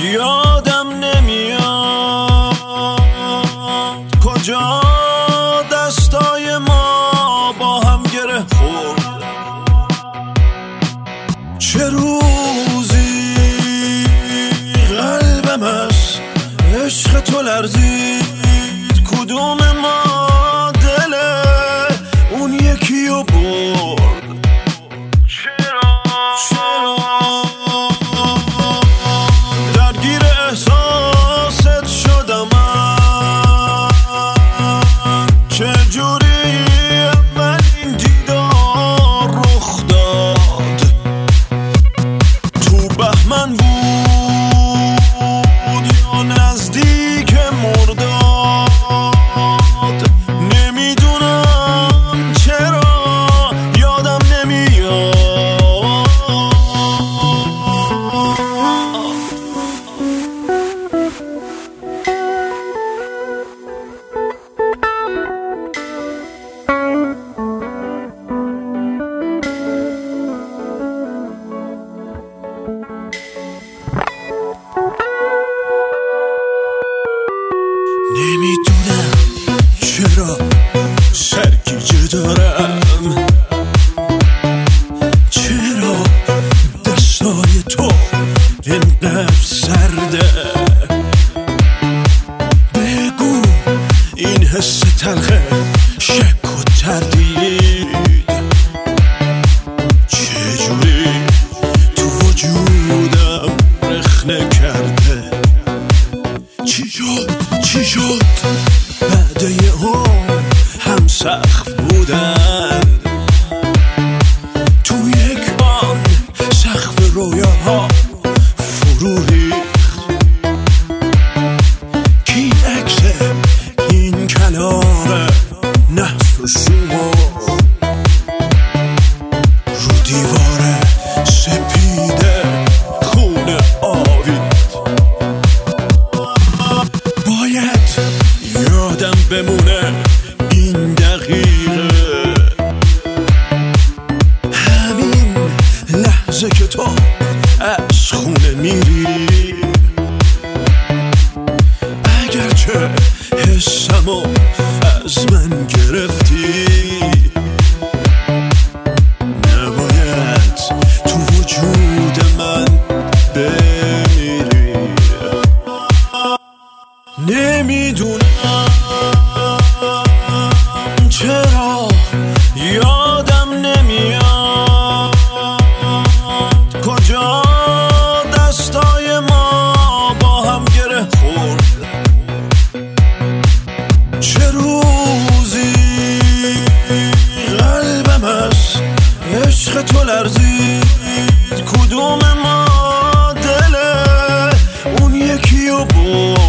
یادم نمیاد کجا دستای ما با هم گره خورد. چه روزی قلبم از عشق تو لرزید، کدوم ما دل اون یکی رو برد. درگیر احساست شدم من، چجوری اولین دیدار رخ داد. تو بهمن بود یا نزدیک مرداد، نمیدونم چرا یادم نمیاد. نمیدونم چرا سرگیجه دارم، چرا دستای تو اینقدر سرده. بگو این حس تلخه شک و تردید چجوری تو وجودم رخنه کرده. چی شد بعد یه هم سقف بودن، تو یک آن سقف رویاها فرو ریخت. کی عکس این کنار نحس و شما رو دیوار سپیده خون آوید. باید یادم بمونه این دقیقه، همین لحظه که تو از خونه میری. اگرچه حسمو از من گرفتی، نباید تو وجود من بمیری. نمیدونم چرا یادم نمیاد کجا دستای ما با هم گره خورد. چه روزی قلبم از عشق تو لرزید، کدوم ما دل اون یکی رو برد.